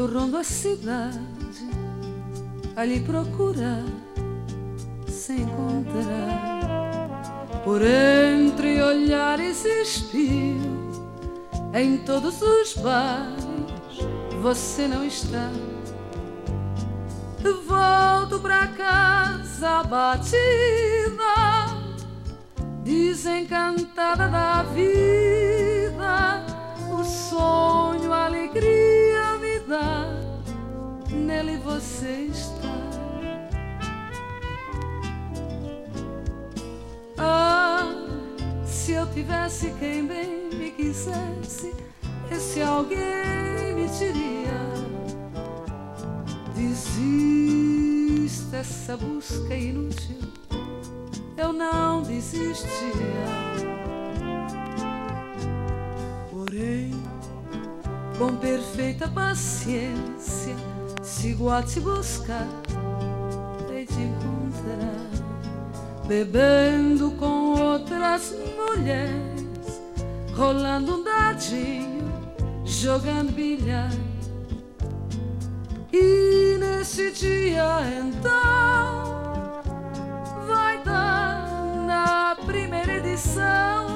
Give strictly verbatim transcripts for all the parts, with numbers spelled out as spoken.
rondo a cidade a lhe procurar, sem encontrar. Por entre olhares espio, em todos os bares você não está. Volto pra casa abatida, desencantada da vida. O sonho, a alegria me dá, nele você está. Ah, se eu tivesse quem bem me quisesse, esse alguém me diria: desista, essa busca é inútil. Eu não desistia. Porém, com perfeita paciência, sigo a te buscar, hei de encontrar. Bebendo com outras mulheres, rolando um dadinho, jogando bilhar. E nesse dia então vai dar na primeira edição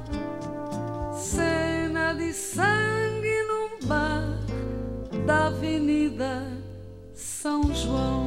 cena de sangue num bar da Avenida São João.